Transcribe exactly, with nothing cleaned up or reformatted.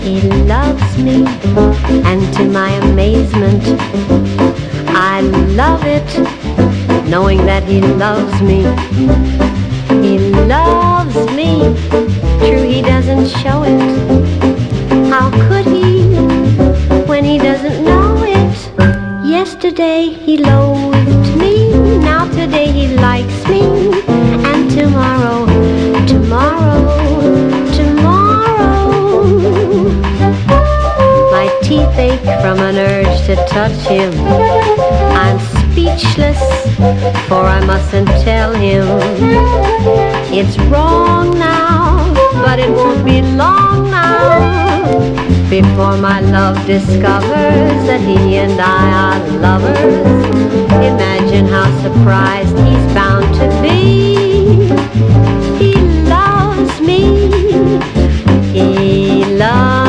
He loves me, and to my amazement, I love it, knowing that he loves me. He loves me, true he doesn't show it. How could he, when he doesn't know it? Yesterday he loathed me, now today he likes me, and tomorrow, tomorrow, tomorrow, my teeth ache from an urge to touch him. I'm speechless, for I mustn't tell him. It's wrong now, but it won't be long now before my love discovers that he and I are lovers. Imagine how surprised he's bound to be. He loves me. He loves